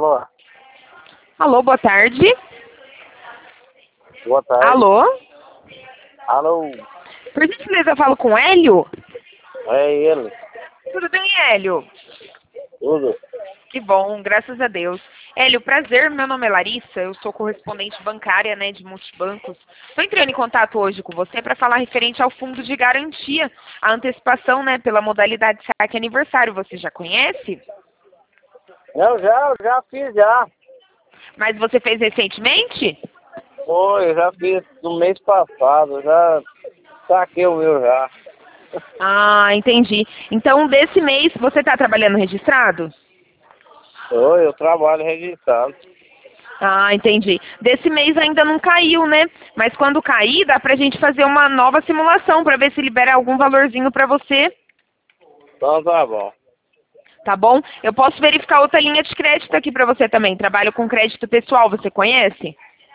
Alô? Alô, boa tarde. Boa tarde. Alô? Alô? Por gentileza, eu falo com o Hélio? É ele. Tudo bem, Hélio? Tudo. Que bom, graças a Deus. Hélio, prazer, meu nome é Larissa, eu sou correspondente bancária, né, de multibancos. Estou entrando em contato hoje com você para falar referente ao fundo de garantia, a antecipação, né, pela modalidade saque aniversário. Você já conhece? Eu já fiz já. Mas você fez recentemente? Foi, eu já fiz no mês passado. Já saquei o meu já. Ah, entendi. Então, desse mês, você está trabalhando registrado? Foi, eu trabalho registrado. Ah, entendi. Desse mês ainda não caiu, né? Mas quando cair, dá pra gente fazer uma nova simulação pra ver se libera algum valorzinho pra você, Então tá bom. tá bom? Eu posso verificar outra linha de crédito aqui pra você também. Trabalho com crédito pessoal, você conhece?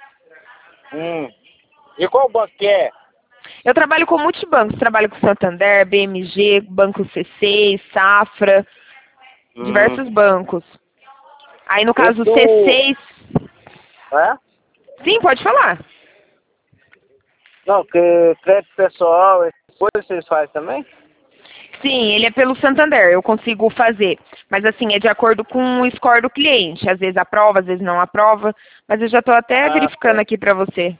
E qual banco que é? Eu trabalho com multibancos, trabalho com Santander, BMG, Banco C6, Safra, diversos bancos. Aí no caso Esse o do... C6, É? sim, pode falar. Não, que crédito pessoal, essas coisas vocês fazem também? Sim, ele é pelo Santander, eu consigo fazer. Mas assim, é de acordo com o score do cliente. Às vezes aprova, às vezes não aprova. Mas eu já estou até Ah, verificando tá. aqui para você.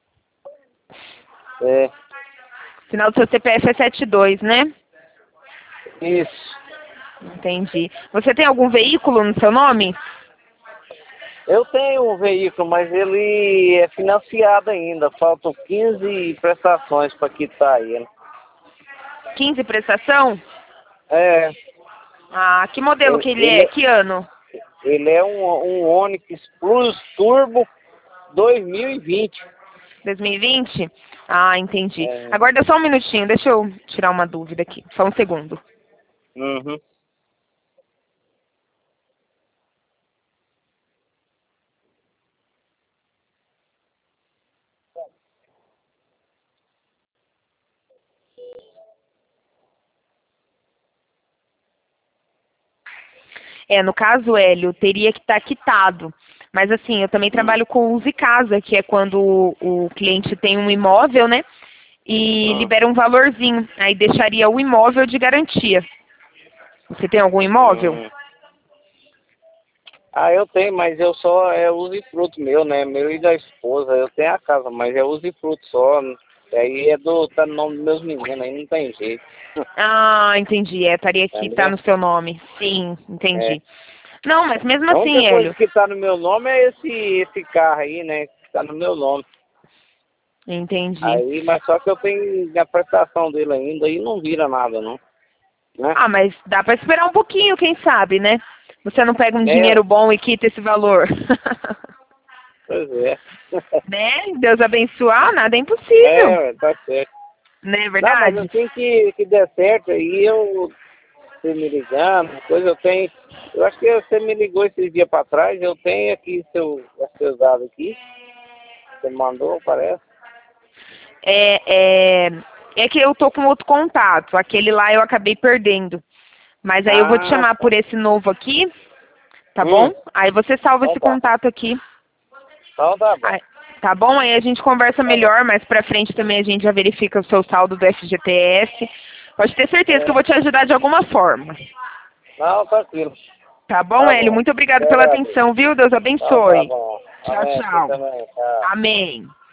É. Final do seu CPF é 72, né? Isso. Entendi. Você tem algum veículo no seu nome? Eu tenho um veículo, mas ele é financiado ainda. Faltam 15 prestações para quitar ele. 15 prestação? É, Ah, que modelo ele, que ele é? ele, Que ano? ele é um Onix Plus Turbo 2020. 2020? Ah, entendi. É, Aguarda só um minutinho, deixa eu tirar uma dúvida aqui. Só um segundo. uhum. No caso, Hélio, teria que estar quitado. Mas assim, eu também trabalho com uso e casa, que é quando o cliente tem um imóvel, né? E Hum, libera um valorzinho. Aí deixaria o imóvel de garantia. Você tem algum imóvel? hum. Ah, eu tenho, mas eu só uso e fruto meu, né? Meu e da esposa. Eu tenho a casa, mas é uso e fruto só. Aí tá no nome dos meus meninos, aí não tem jeito. Ah, entendi. Estaria aqui, tá Entendeu? no seu nome. Sim, É. entendi. Não, mas mesmo A única assim, coisa Hélio. que tá no meu nome é esse carro aí, né? Que tá no meu nome. Entendi. Aí, mas só que eu tenho a prestação dele ainda e não vira nada, não. Né? Ah, mas dá pra esperar um pouquinho, quem sabe, né? Você não pega um É, dinheiro bom e quita esse valor. pois é. Né? Deus abençoar, nada é impossível. É, tá certo. Não é Não, mas verdade? assim que der certo, aí você me ligando, coisa eu tenho. Eu acho que você me ligou esses dias pra trás, eu tenho aqui seus dados aqui. Você mandou, parece. É, é, é que eu tô com outro contato. Aquele lá eu acabei perdendo. Mas aí eu vou te Ah, chamar tá. por esse novo aqui, tá bom? Aí você salva Então esse tá. contato aqui. Então tá bom. Aí- tá bom? Aí a gente conversa Tá bom. melhor, mais pra frente também a gente já verifica o seu saldo do FGTS. Pode ter certeza que eu É. vou te ajudar de alguma forma. Não, tranquilo. Tá bom, Tá Hélio? bom. Muito obrigado Eu pela agradeço. atenção, viu? Deus Então tá abençoe. bom. Tchau, Amém. Você tchau. também. Tá. Amém.